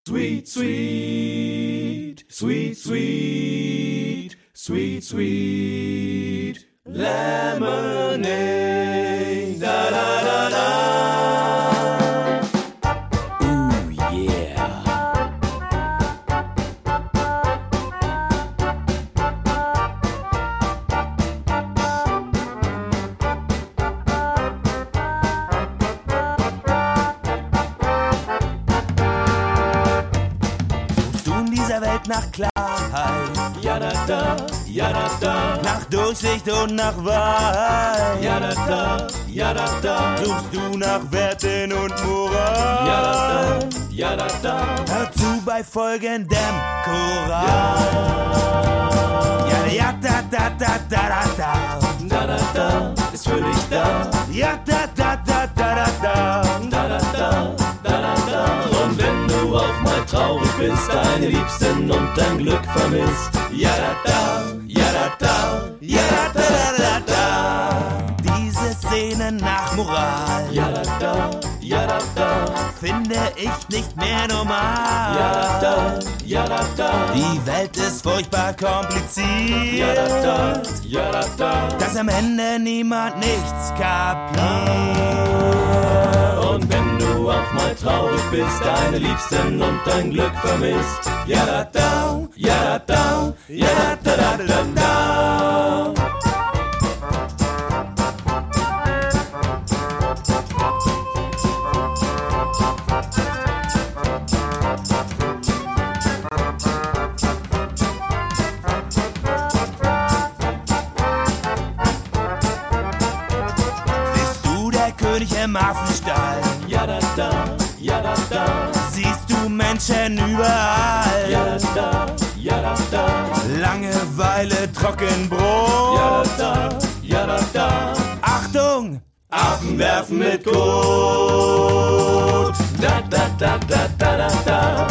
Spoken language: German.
Sweet, sweet, sweet, sweet, sweet, sweet lemonade. Da da da da. Ooh yeah. Welt nach Klarheit, Ja da da, ja da da, nach Durchsicht und nach Wahrheit. ja da da, ja da da, Suchst du nach Werten und Moral? ja da da, ja da da. Hör zu bei folgendem Choral. Ja, ja, da, da, da, da, da, da. Da da da, ist für dich da. Ja, da, da, da, da, da, da. Da da da, da da da. Und wenn du auch mal traurig bist, deine Liebsten und dein Glück vermisst. Ja da da, ja da da, ja da da da da. Diese Szene nach Moral, Ja da da, ja da da, finde ich nicht mehr normal. ja da da, ja da da. Die Welt ist furchtbar kompliziert. Ja da da, ja da da. Dass am Ende niemand nichts kapiert. Und wenn du auch mal traurig bist, deine Liebsten und dein Glück vermisst. Ja da da, ja da da, ja da da da da da. Bist du der König im Affenstall? Ja da da, ja da da, Siehst du Menschen überall? ja da da, ja da da, Langeweile, Trockenbrot. ja da da, ja da da. Achtung! Affen werfen mit Kot. Da da da da da da da.